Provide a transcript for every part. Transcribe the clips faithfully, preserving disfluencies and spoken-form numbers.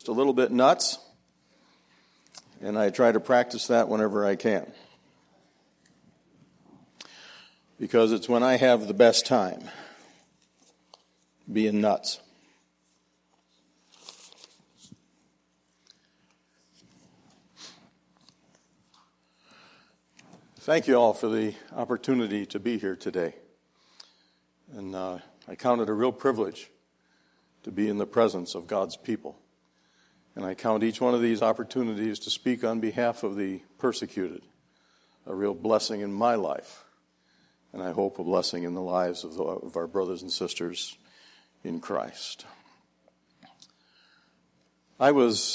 just a little bit nuts, and I try to practice that whenever I can. Because it's when I have the best time, being nuts. Thank you all for the opportunity to be here today. And uh, I count it a real privilege to be in the presence of God's people. And I count each one of these opportunities to speak on behalf of the persecuted a real blessing in my life. And I hope a blessing in the lives of, the, of our brothers and sisters in Christ. I was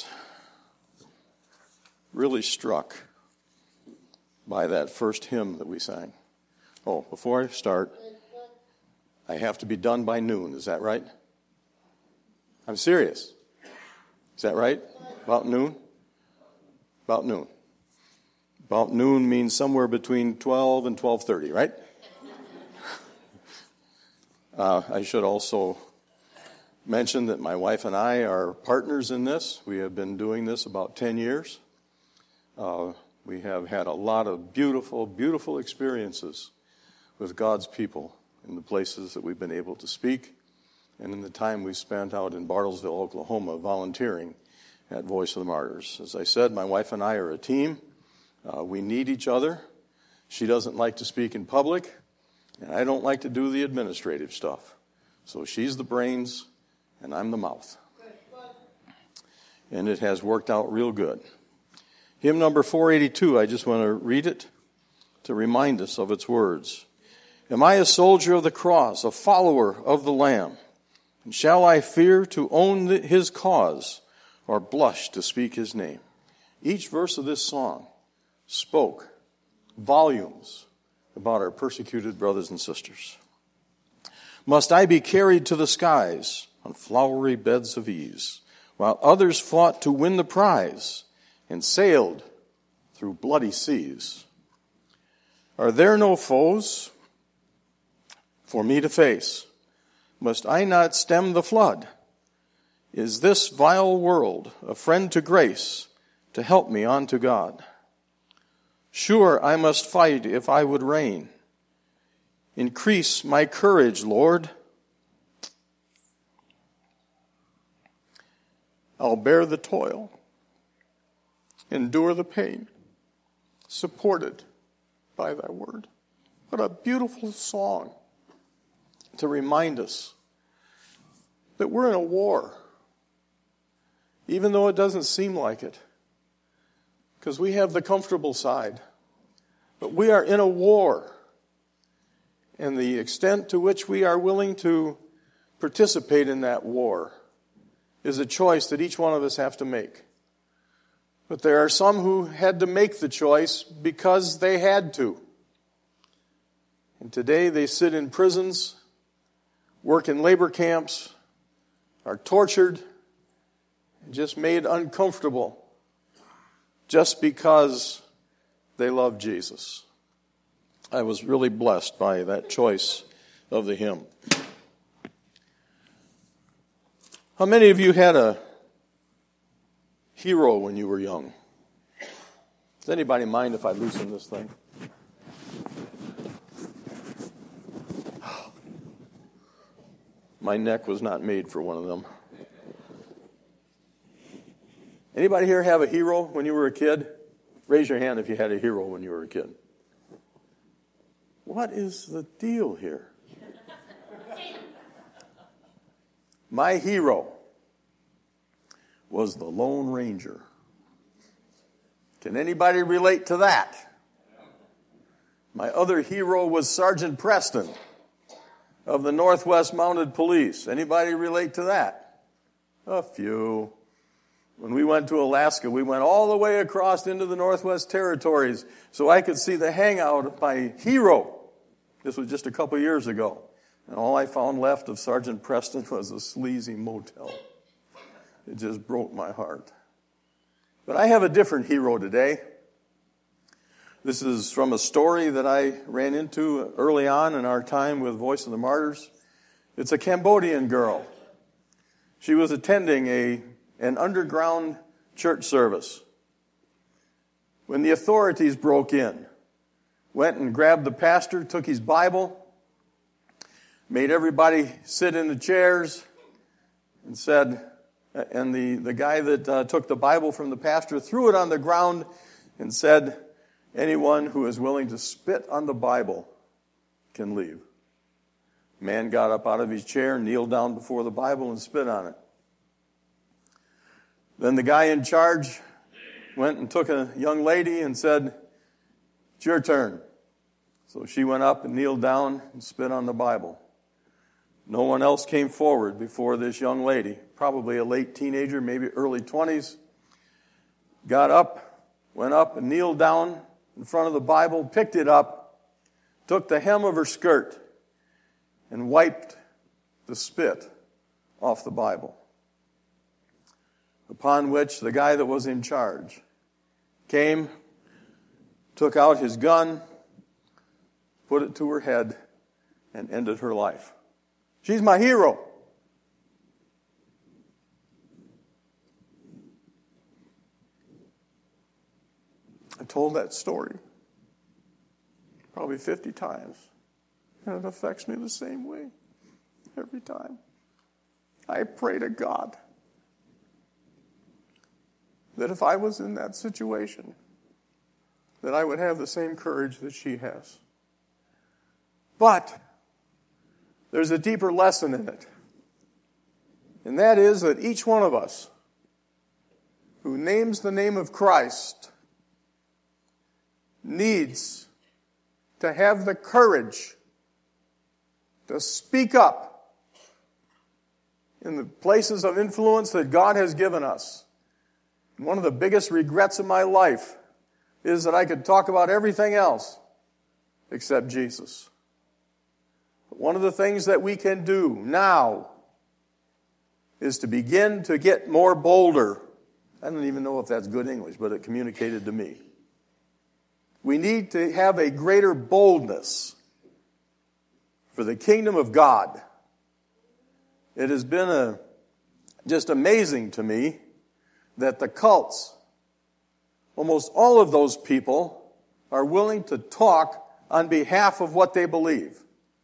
really struck by that first hymn that we sang. Oh, before I start, I have to be done by noon. Is that right? I'm serious. Is that right? About noon? About noon. About noon means somewhere between twelve and twelve thirty, right? uh, I should also mention that my wife and I are partners in this. We have been doing this about ten years. Uh, we have had a lot of beautiful, beautiful experiences with God's people in the places that we've been able to speak and in the time we spent out in Bartlesville, Oklahoma, volunteering at Voice of the Martyrs. As I said, my wife and I are a team. Uh, we need each other. She doesn't like to speak in public, and I don't like to do the administrative stuff. So she's the brains, and I'm the mouth. And it has worked out real good. Hymn number four eighty-two, I just want to read it to remind us of its words. Am I a soldier of the cross, a follower of the Lamb? And shall I fear to own his cause or blush to speak his name? Each verse of this song spoke volumes about our persecuted brothers and sisters. Must I be carried to the skies on flowery beds of ease, while others fought to win the prize and sailed through bloody seas? Are there no foes for me to face? Must I not stem the flood? Is this vile world a friend to grace to help me on to God? Sure, I must fight if I would reign. Increase my courage, Lord. I'll bear the toil, endure the pain, supported by thy word. What a beautiful song to remind us that we're in a war, even though it doesn't seem like it, because we have the comfortable side. But we are in a war, and the extent to which we are willing to participate in that war is a choice that each one of us have to make. But there are some who had to make the choice because they had to. And today they sit in prisons, work in labor camps, are tortured, and just made uncomfortable just because they love Jesus. I was really blessed by that choice of the hymn. How many of you had a hero when you were young? Does anybody mind if I loosen this thing? My neck was not made for one of them. Anybody here have a hero when you were a kid? Raise your hand if you had a hero when you were a kid. What is the deal here? My hero was the Lone Ranger. Can anybody relate to that? My other hero was Sergeant Preston of the Northwest Mounted Police. Anybody relate to that? A few. When we went to Alaska, we went all the way across into the Northwest Territories so I could see the hangout of my hero. This was just a couple years ago. And all I found left of Sergeant Preston was a sleazy motel. It just broke my heart. But I have a different hero today. This is from a story that I ran into early on in our time with Voice of the Martyrs. It's a Cambodian girl. She was attending a an underground church service when the authorities broke in, went and grabbed the pastor, took his Bible, made everybody sit in the chairs, and said, and the, the guy that uh, took the Bible from the pastor threw it on the ground and said, anyone who is willing to spit on the Bible can leave. Man got up out of his chair, kneeled down before the Bible, and spit on it. Then the guy in charge went and took a young lady and said, it's your turn. So she went up and kneeled down and spit on the Bible. No one else came forward before this young lady, probably a late teenager, maybe early twenties, got up, went up and kneeled down in front of the Bible, picked it up, took the hem of her skirt, and wiped the spit off the Bible. Upon which the guy that was in charge came, took out his gun, put it to her head, and ended her life. She's my hero. I told that story probably fifty times, and it affects me the same way every time. I pray to God that if I was in that situation, that I would have the same courage that she has. But there's a deeper lesson in it. And that is that each one of us who names the name of Christ needs to have the courage to speak up in the places of influence that God has given us. One of the biggest regrets of my life is that I could talk about everything else except Jesus. But one of the things that we can do now is to begin to get more bolder. I don't even know if that's good English, but it communicated to me. We need to have a greater boldness for the kingdom of God. It has been a, just amazing to me that the cults, almost all of those people, are willing to talk on behalf of what they believe.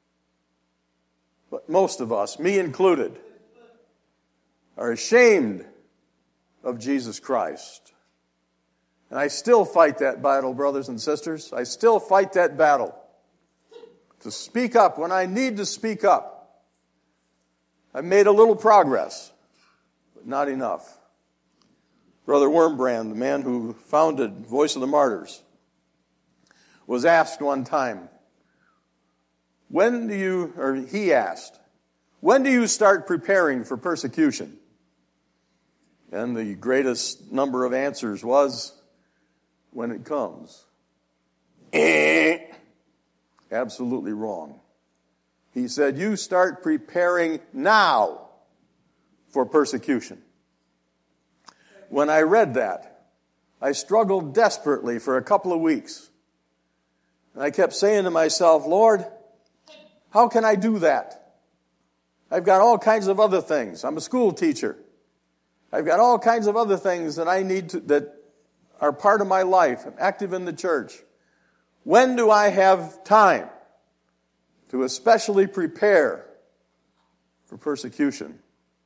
But most of us, me included, are ashamed of Jesus Christ. And I still fight that battle, brothers and sisters. I still fight that battle to speak up when I need to speak up. I've made a little progress, but not enough. Brother Wormbrand, the man who founded Voice of the Martyrs, was asked one time, when do you, or he asked, when do you start preparing for persecution? And the greatest number of answers was, when it comes. Eh. Absolutely wrong. He said, you start preparing now for persecution. When I read that, I struggled desperately for a couple of weeks. And I kept saying to myself, Lord, how can I do that? I've got all kinds of other things. I'm a school teacher. I've got all kinds of other things that I need to, that are part of my life. I'm active in the church. When do I have time to especially prepare for persecution?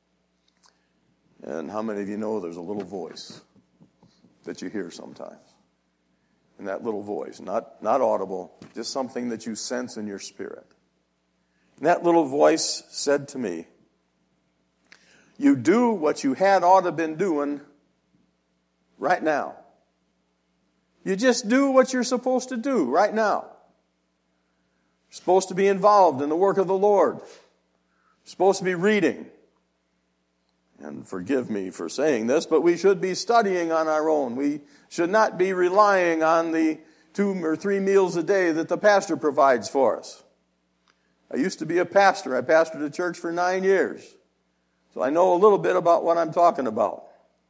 And how many of you know there's a little voice that you hear sometimes? And that little voice, not, not audible, just something that you sense in your spirit. And that little voice said to me, you do what you had ought to been doing right now. You just do what you're supposed to do right now. You're supposed to be involved in the work of the Lord. You're supposed to be reading. And forgive me for saying this, but we should be studying on our own. We should not be relying on the two or three meals a day that the pastor provides for us. I used to be a pastor. I pastored a church for nine years. So I know a little bit about what I'm talking about.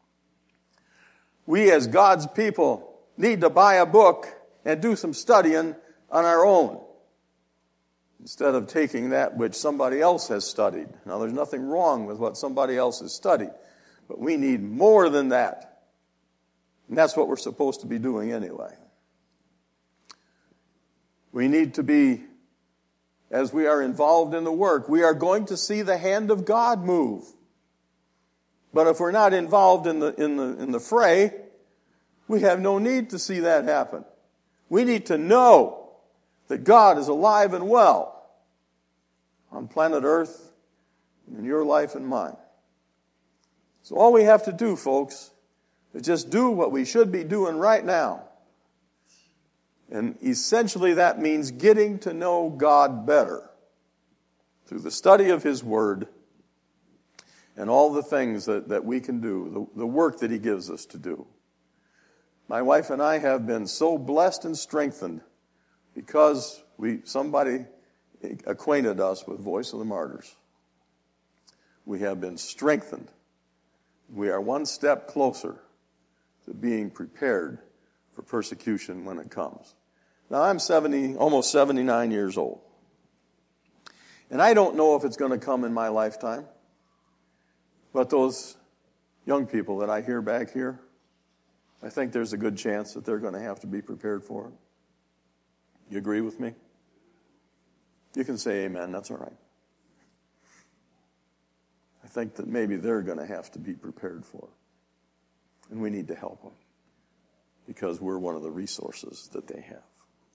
We as God's people need to buy a book and do some studying on our own instead of taking that which somebody else has studied. Now, there's nothing wrong with what somebody else has studied, But we need more than that. And that's what we're supposed to be doing anyway. We need to be, as we are involved in the work, we are going to see the hand of God move. But if we're not involved in the, in the, in the fray, we have no need to see that happen. We need to know that God is alive and well on planet Earth, in your life and mine. So all we have to do, folks, is just do what we should be doing right now. And essentially that means getting to know God better through the study of His Word and all the things that, that we can do, the, the work that He gives us to do. My wife and I have been so blessed and strengthened because we somebody acquainted us with Voice of the Martyrs. We have been strengthened. We are one step closer to being prepared for persecution when it comes. Now, I'm seventy, almost seventy-nine years old. And I don't know if it's going to come in my lifetime. But those young people that I hear back here, I think there's a good chance that they're going to have to be prepared for it. You agree with me? You can say amen, that's all right. I think that maybe they're going to have to be prepared for it. And we need to help them because we're one of the resources that they have.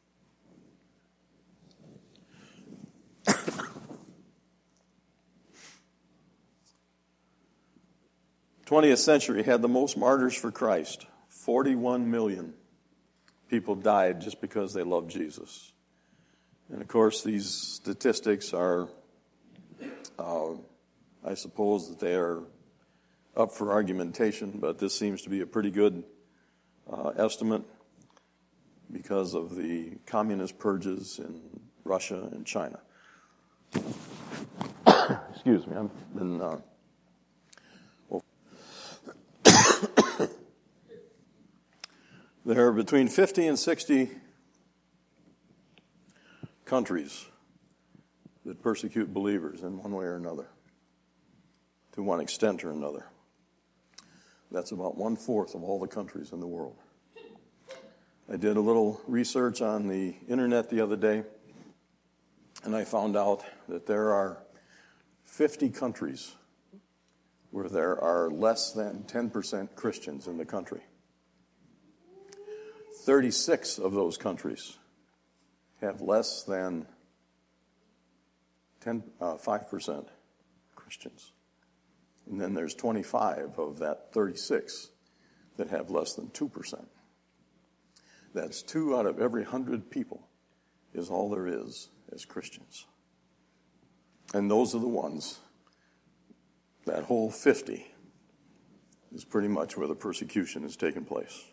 twentieth century had the most martyrs for Christ. forty-one million people died just because they loved Jesus. And of course, these statistics are, uh, I suppose that they are up for argumentation, but this seems to be a pretty good uh, estimate because of the communist purges in Russia and China. Excuse me, I've been... Uh, There are between fifty and sixty countries that persecute believers in one way or another, to one extent or another. That's about one-fourth of all the countries in the world. I did a little research on the internet the other day, and I found out that there are fifty countries where there are less than ten percent Christians in the country. thirty-six of those countries have less than ten, uh, five percent Christians. And then there's twenty-five of that thirty-six that have less than two percent. That's two out of every one hundred people is all there is as Christians. And those are the ones, that whole fifty is pretty much where the persecution is taking place.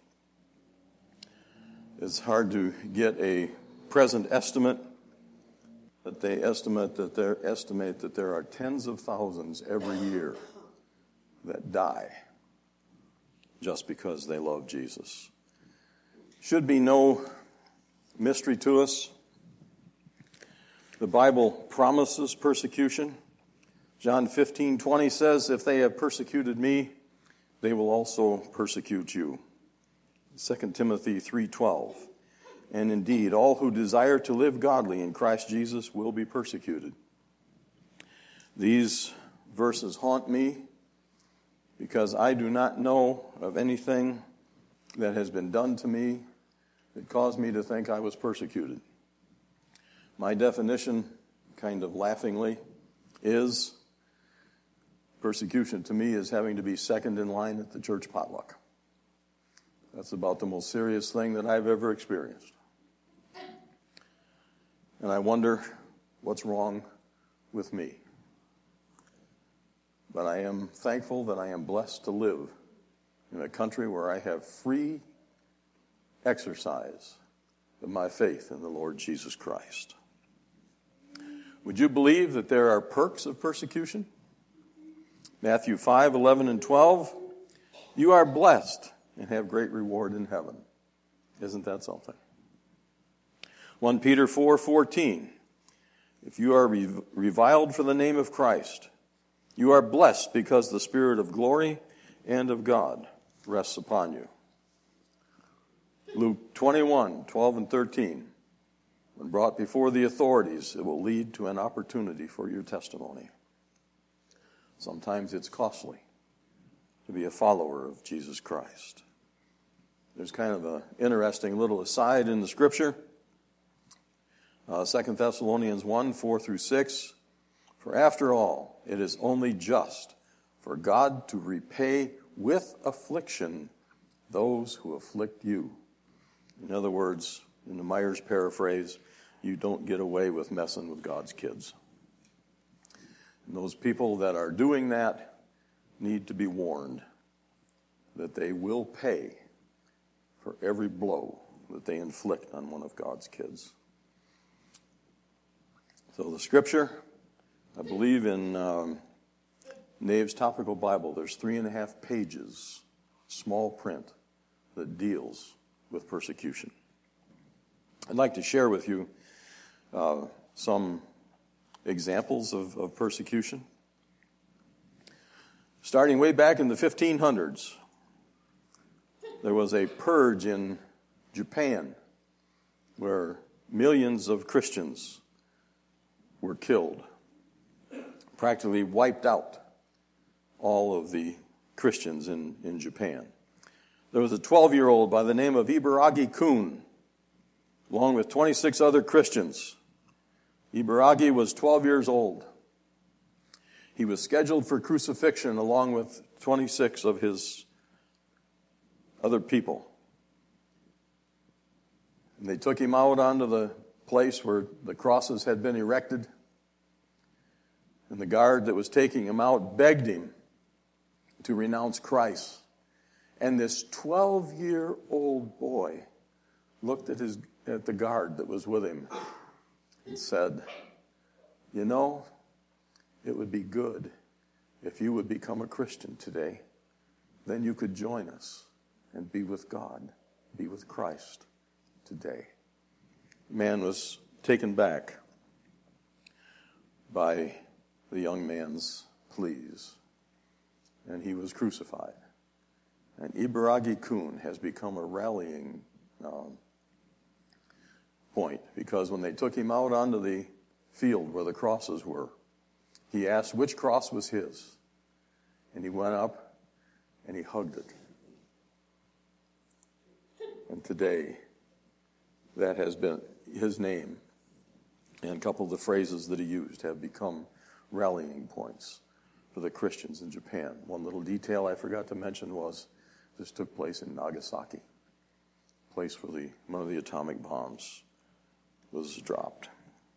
It's hard to get a present estimate, but they estimate that there estimate that there are tens of thousands every year that die just because they love Jesus. Should be no mystery to us. The Bible promises persecution. John fifteen twenty says, "If they have persecuted me, they will also persecute you." Second Timothy three twelve, "And indeed, all who desire to live godly in Christ Jesus will be persecuted." These verses haunt me because I do not know of anything that has been done to me that caused me to think I was persecuted. My definition, kind of laughingly, is persecution to me is having to be second in line at the church potluck. That's about the most serious thing that I've ever experienced. And I wonder what's wrong with me. But I am thankful that I am blessed to live in a country where I have free exercise of my faith in the Lord Jesus Christ. Would you believe that there are perks of persecution? Matthew five eleven and twelve, "You are blessed and have great reward in heaven." Isn't that something? First Peter four fourteen, "If you are reviled for the name of Christ, you are blessed because the Spirit of glory and of God rests upon you. Luke twenty-one, twelve and thirteen. When brought before the authorities, it will lead to an opportunity for your testimony. Sometimes it's costly to be a follower of Jesus Christ. There's kind of an interesting little aside in the Scripture. Uh, Second Thessalonians one, four through six. For after all, it is only just for God to repay with affliction those who afflict you. In other words, in the Myers paraphrase, you don't get away with messing with God's kids. And those people that are doing that need to be warned that they will pay for every blow that they inflict on one of God's kids. So the Scripture, I believe in um, Nave's Topical Bible, there's three and a half pages, small print, that deals with persecution. I'd like to share with you uh, some examples of, of persecution. Starting way back in the fifteen hundreds, there was a purge in Japan where millions of Christians were killed, practically wiped out all of the Christians in, in Japan. There was a twelve-year-old by the name of Ibaragi Kun, along with twenty-six other Christians. Ibaragi was twelve years old. He was scheduled for crucifixion along with twenty-six of his other people. And they took him out onto the place where the crosses had been erected. And the guard that was taking him out begged him to renounce Christ. And this twelve-year-old boy looked at his at the guard that was with him and said, "You know, it would be good if you would become a Christian today. Then you could join us and be with God, be with Christ today." The man was taken back by the young man's pleas, and he was crucified. And Ibaragi Kun has become a rallying um, point, because when they took him out onto the field where the crosses were, he asked which cross was his. And he went up and he hugged it. And today, that has been his name, and a couple of the phrases that he used have become rallying points for the Christians in Japan. One little detail I forgot to mention was this took place in Nagasaki, place where the one of the atomic bombs was dropped.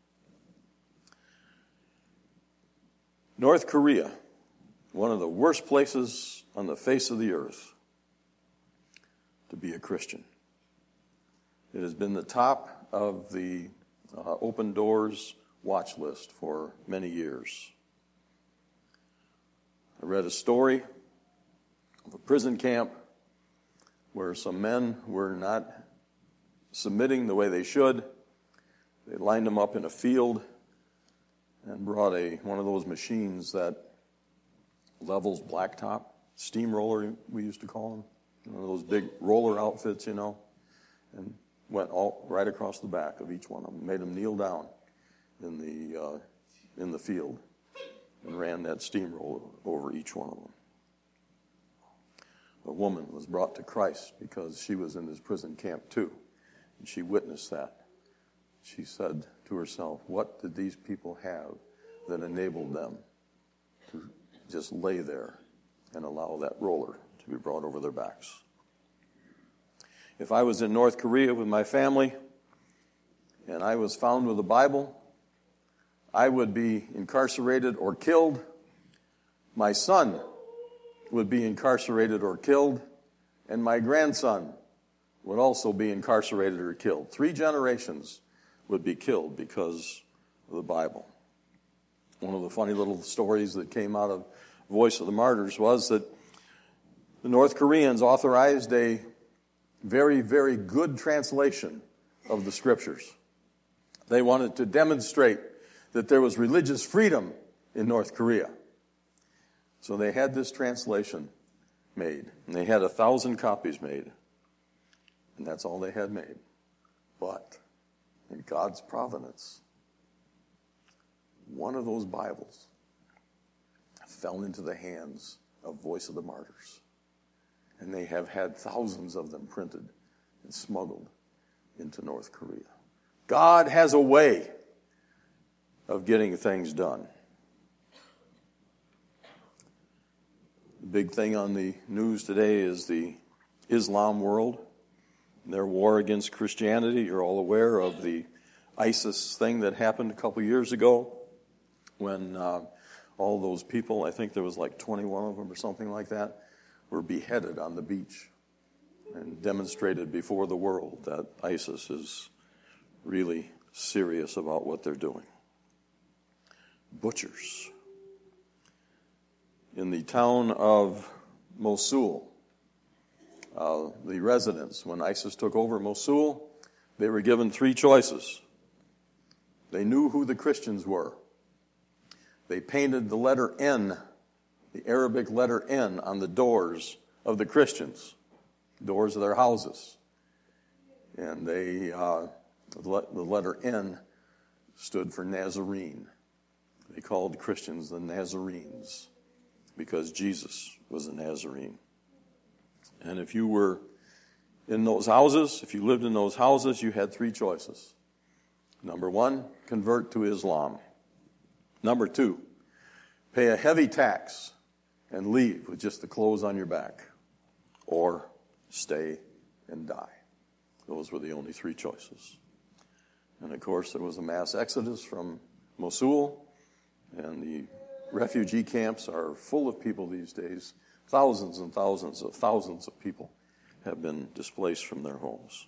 North Korea, one of the worst places on the face of the earth to be a Christian. It has been the top of the uh, Open Doors watch list for many years. I read a story of a prison camp where some men were not submitting the way they should. They lined them up in a field and brought a one of those machines that levels blacktop, steamroller we used to call them, one of those big roller outfits, you know, and went all right across the back of each one of them, made them kneel down in the uh, in the field, and ran that steamroller over each one of them. A woman was brought to Christ because she was in this prison camp too, and she witnessed that. She said to herself, what did these people have that enabled them to just lay there and allow that roller to be brought over their backs? If I was in North Korea with my family and I was found with a Bible, I would be incarcerated or killed. My son would be incarcerated or killed, and my grandson would also be incarcerated or killed. Three generations would be killed because of the Bible. One of the funny little stories that came out of Voice of the Martyrs was that the North Koreans authorized a very, very good translation of the Scriptures. They wanted to demonstrate that there was religious freedom in North Korea. So they had this translation, made. And they had a thousand copies made. And that's all they had made. But in God's providence, one of those Bibles fell into the hands of Voice of the Martyrs. And they have had thousands of them printed and smuggled into North Korea. God has a way of getting things done. The big thing on the news today is the Islam world, their war against Christianity. You're all aware of the ISIS thing that happened a couple years ago when uh, all those people, I think there was like twenty-one of them or something like that, were beheaded on the beach and demonstrated before the world that ISIS is really serious about what they're doing. Butchers. In the town of Mosul, uh, the residents, when ISIS took over Mosul, they were given three choices. They knew who the Christians were. They painted the letter N, the Arabic letter N, on the doors of the Christians, doors of their houses. And they, uh, the letter N stood for Nazarene. They called Christians the Nazarenes because Jesus was a Nazarene. And if you were in those houses, if you lived in those houses, you had three choices. Number one, convert to Islam. Number two, pay a heavy tax and leave with just the clothes on your back. Or stay and die. Those were the only three choices. And of course, there was a mass exodus from Mosul, and the refugee camps are full of people these days. Thousands and thousands of thousands of people have been displaced from their homes.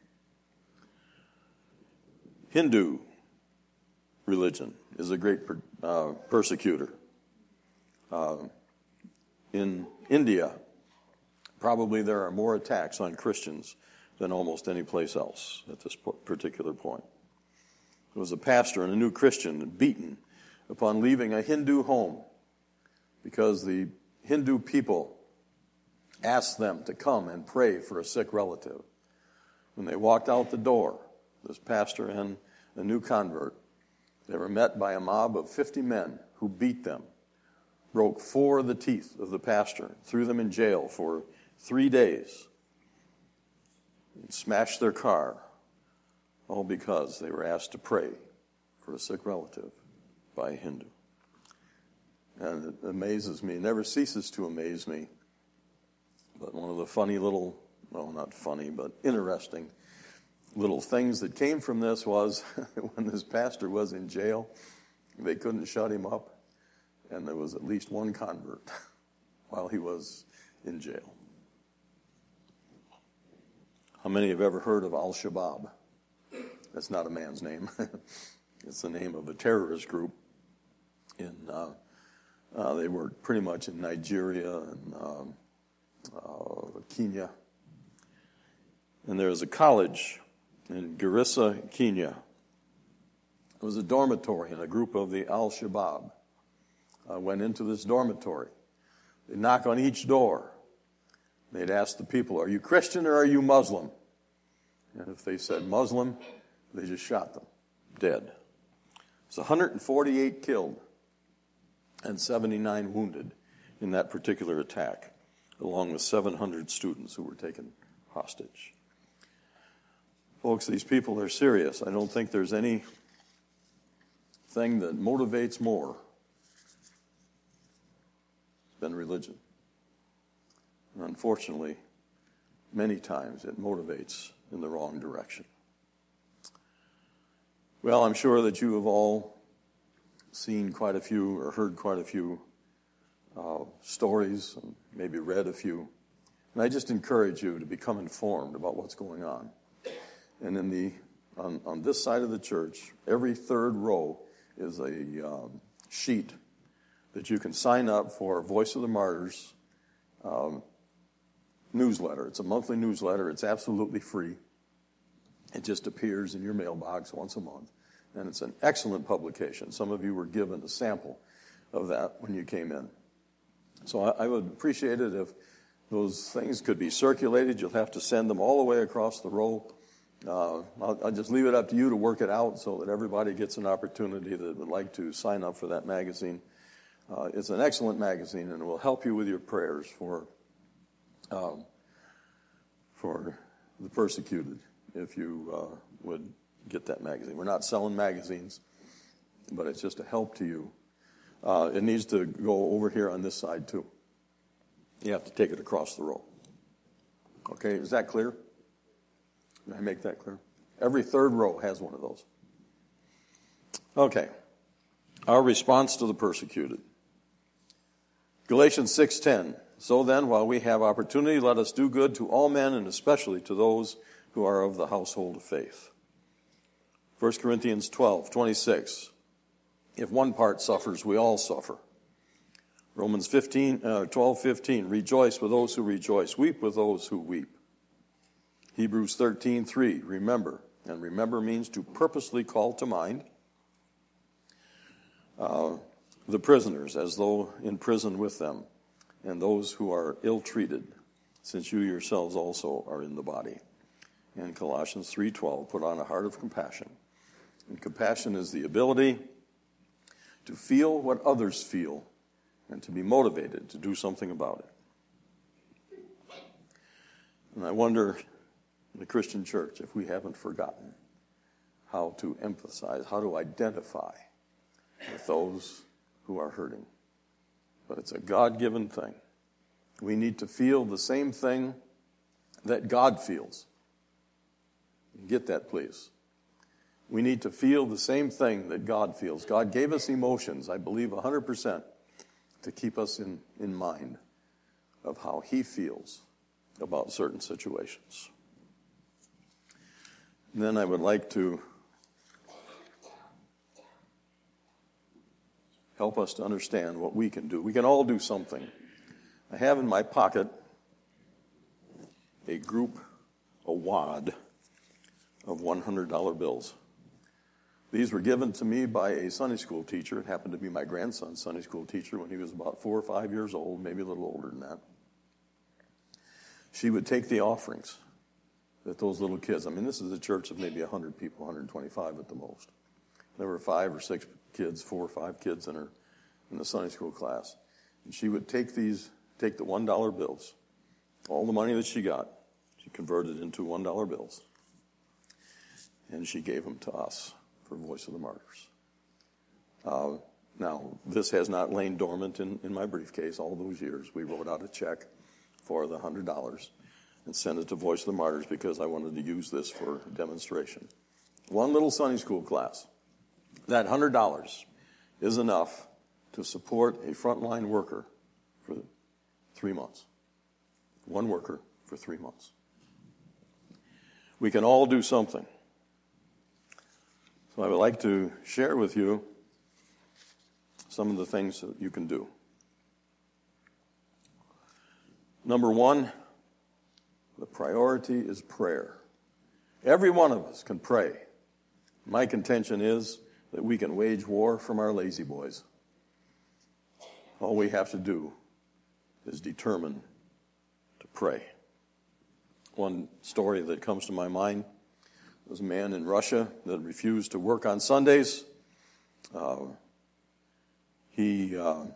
Hindu religion is a great per, uh, persecutor. Uh, in India, probably there are more attacks on Christians than almost any place else at this particular point. There was a pastor and a new Christian beaten upon leaving a Hindu home because the Hindu people asked them to come and pray for a sick relative. When they walked out the door, this pastor and a new convert, they were met by a mob of fifty men who beat them, broke four of the teeth of the pastor, threw them in jail for three days, and smashed their car, all because they were asked to pray for a sick relative by a Hindu. And it amazes me, it never ceases to amaze me, but one of the funny little, well, not funny, but interesting little things that came from this was when this pastor was in jail, they couldn't shut him up, and there was at least one convert while he was in jail. How many have ever heard of Al-Shabaab? That's not a man's name. It's the name of a terrorist group. In uh, uh, they were pretty much in Nigeria and um, uh, Kenya. And there was a college in Garissa, Kenya. It was a dormitory, and a group of the Al-Shabaab uh, went into this dormitory. They'd knock on each door. They'd ask the people, are you Christian or are you Muslim? And if they said Muslim, they just shot them dead. There's one hundred forty-eight killed and seventy-nine wounded in that particular attack, along with seven hundred students who were taken hostage. Folks, these people are serious. I don't think there's any thing that motivates more than religion. And unfortunately, many times it motivates in the wrong direction. Well, I'm sure that you have all seen quite a few or heard quite a few uh, stories and maybe read a few. And I just encourage you to become informed about what's going on. And in the on, on this side of the church, every third row is a um, sheet that you can sign up for Voice of the Martyrs um, newsletter. It's a monthly newsletter. It's absolutely free. It just appears in your mailbox once a month. And it's an excellent publication. Some of you were given a sample of that when you came in. So I, I would appreciate it if Those things could be circulated. You'll have to send them all the way across the row. Uh, I'll, I'll just leave it up to you to work it out so that everybody gets an opportunity that would like to sign up for that magazine. Uh, it's an excellent magazine, and it will help you with your prayers for um, for the persecuted if you uh, would get that magazine. We're not selling magazines, but it's just a help to you. Uh, it needs to go over here on this side, too. You have to take it across the row. Okay, is that clear? Did I make that clear? Every third row has one of those. Okay. Our response to the persecuted. Galatians six ten. So then, while we have opportunity, let us do good to all men, and especially to those who are of the household of faith. First Corinthians twelve twenty-six. If one part suffers, we all suffer. Romans fifteen, uh, twelve fifteen. Rejoice with those who rejoice. Weep with those who weep. Hebrews thirteen three. Remember. And remember means to purposely call to mind uh, the prisoners as though in prison with them, and those who are ill-treated, since you yourselves also are in the body. And Colossians three twelve. Put on a heart of compassion. And compassion is the ability to feel what others feel and to be motivated to do something about it. And I wonder in the Christian church if we haven't forgotten how to emphasize, how to identify with those who are hurting. But it's a God-given thing. We need to feel the same thing that God feels. Get that, please. We need to feel the same thing that God feels. God gave us emotions, I believe, one hundred percent to keep us in, in mind of how He feels about certain situations. And then I would like to help us to understand what we can do. We can all do something. I have in my pocket a group, a wad of one hundred dollar bills. These were given to me by a Sunday school teacher. It happened to be my grandson's Sunday school teacher when he was about four or five years old, maybe a little older than that. She would take the offerings that those little kids, I mean, this is a church of maybe one hundred people, one hundred twenty-five at the most. There were five or six kids, four or five kids in her in the Sunday school class. And she would take these, take the one dollar bills, all the money that she got, she converted into one dollar bills. And she gave them to us for Voice of the Martyrs. Uh, now, this has not lain dormant in, in my briefcase all those years. We wrote out a check for the one hundred dollars and sent it to Voice of the Martyrs because I wanted to use this for demonstration. One little Sunday school class. That one hundred dollars is enough to support a frontline worker for three months. One worker for three months. We can all do something. So I would like to share with you some of the things that you can do. Number one, the priority is prayer. Every one of us can pray. My contention is that we can wage war from our lazy boys. All we have to do is determine to pray. One story that comes to my mind was a man in Russia that refused to work on Sundays. Uh, he uh,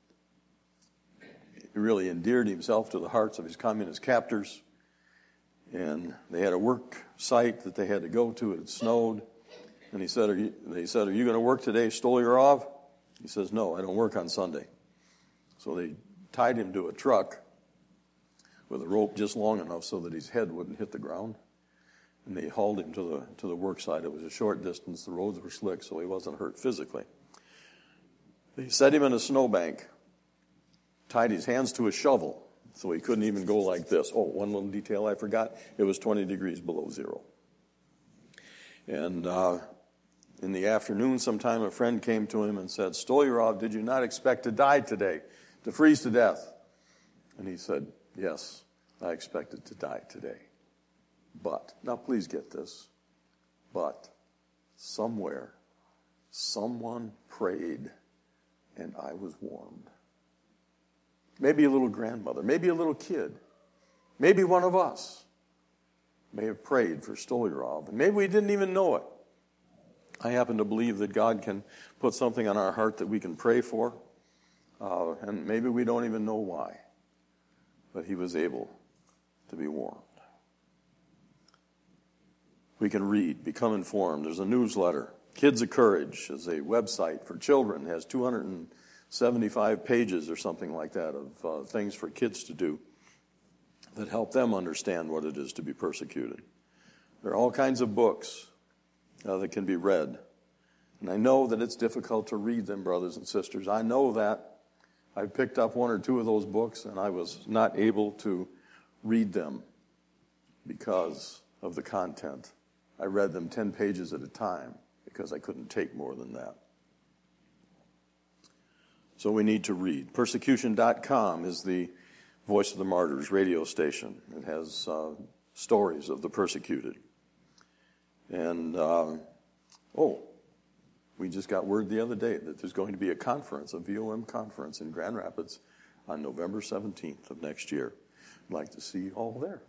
really endeared himself to the hearts of his communist captors. And they had a work site that they had to go to. It had snowed. And he said, are you, they said, are you going to work today, Stolyarov? He says, no, I don't work on Sunday. So they tied him to a truck with a rope just long enough so that his head wouldn't hit the ground. And they hauled him to the to the work site. It was a short distance. The roads were slick, so he wasn't hurt physically. They set him in a snowbank, tied his hands to a shovel, so he couldn't even go like this. Oh, one little detail I forgot. It was twenty degrees below zero. And uh, in the afternoon, sometime a friend came to him and said, Stolyarov, did you not expect to die today, to freeze to death? And he said, yes, I expected to die today. But, now please get this, but somewhere, someone prayed and I was warmed. maybe a little grandmother, maybe a little kid, maybe one of us may have prayed for Stolyarov, and maybe we didn't even know it. I happen to believe that God can put something on our heart that we can pray for, uh, and maybe we don't even know why, but he was able to be warned. We can read, become informed. There's a newsletter. Kids of Courage is a website for children. It has two hundred seventy-five pages or something like that of uh, things for kids to do that help them understand what it is to be persecuted. There are all kinds of books uh, that can be read. And I know that it's difficult to read them, brothers and sisters. I know that. I picked up one or two of those books, and I was not able to read them because of the content. I read them ten pages at a time because I couldn't take more than that. So we need to read. Persecution dot com is the Voice of the Martyrs radio station. It has uh, stories of the persecuted. And, uh, oh, we just got word the other day that there's going to be a conference, a V O M conference in Grand Rapids on November seventeenth of next year. I'd like to see you all there.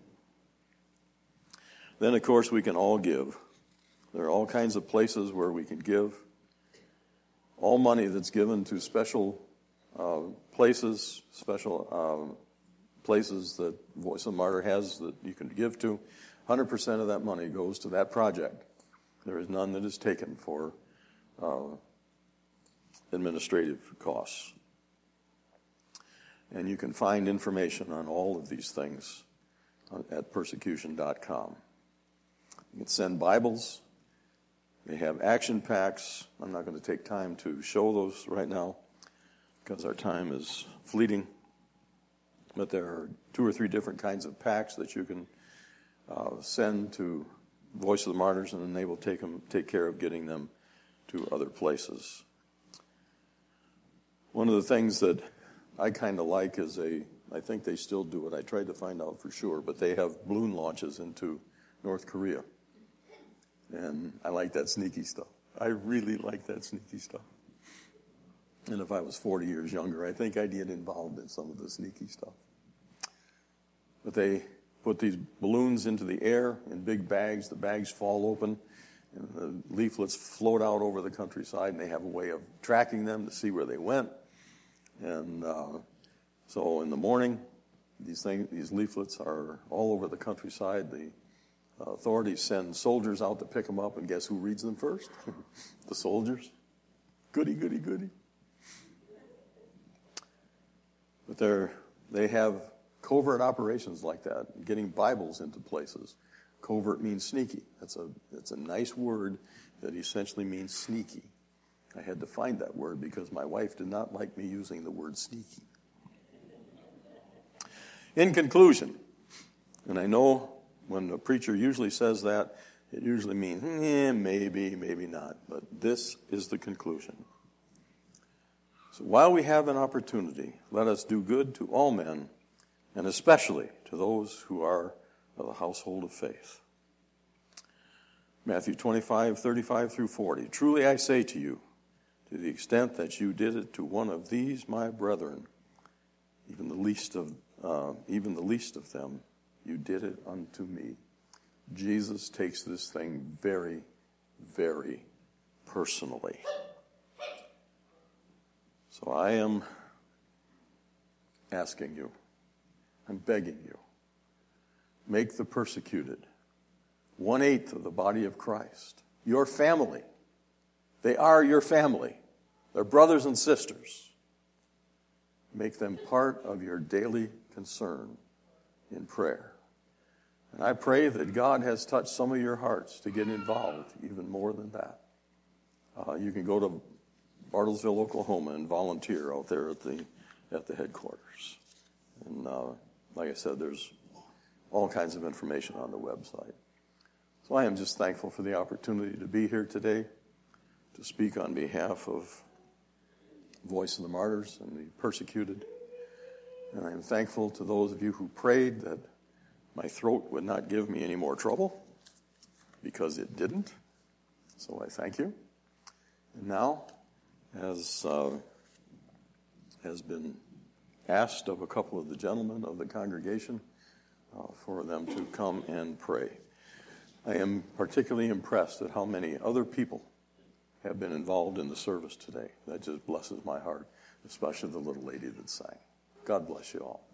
Then, of course, we can all give. There are all kinds of places where we can give. All money that's given to special uh, places, special uh, places that Voice of the Martyr has that you can give to, one hundred percent of that money goes to that project. There is none that is taken for uh, administrative costs. And you can find information on all of these things at persecution dot com. You can send Bibles. They have action packs. I'm not going to take time to show those right now because our time is fleeting. But there are two or three different kinds of packs that you can uh, send to Voice of the Martyrs, and then they will take them, take care of getting them to other places. One of the things that I kind of like is a, I think they still do it. I tried to find out for sure, but they have balloon launches into North Korea. And I like that sneaky stuff. I really like that sneaky stuff. And if I was forty years younger, I think I'd get involved in some of the sneaky stuff. But they put these balloons into the air in big bags. The bags fall open, and the leaflets float out over the countryside, and they have a way of tracking them to see where they went. And uh, so in the morning, these things, these leaflets are all over the countryside. The uh, authorities send soldiers out to pick them up, and guess who reads them first? The soldiers. Goody, goody, goody. But they're, they have covert operations like that, getting Bibles into places. Covert means sneaky. That's a, that's a nice word that essentially means sneaky. I had to find that word because my wife did not like me using the word sneaky. In conclusion, and I know when a preacher usually says that, it usually means, eh, maybe, maybe not. But this is the conclusion. So while we have an opportunity, let us do good to all men, and especially to those who are of the household of faith. Matthew twenty-five, thirty-five through forty. Truly I say to you, to the extent that you did it to one of these my brethren, even the least of uh, even the least of them, you did it unto me. Jesus takes this thing very, very personally. So I am asking you, I'm begging you, make the persecuted one-eighth of the body of Christ, your family. They are your family. They're brothers and sisters. Make them part of your daily concern in prayer. And I pray that God has touched some of your hearts to get involved even more than that. Uh, you can go to Bartlesville, Oklahoma, and volunteer out there at the at the headquarters. And uh, like I said, there's all kinds of information on the website. So I am just thankful for the opportunity to be here today to speak on behalf of Voice of the Martyrs and the persecuted. And I am thankful to those of you who prayed that my throat would not give me any more trouble, because it didn't. So I thank you. And now, as uh, has been asked of a couple of the gentlemen of the congregation uh, for them to come and pray. I am particularly impressed at how many other people have been involved in the service today. That just blesses my heart, especially the little lady that sang. God bless you all.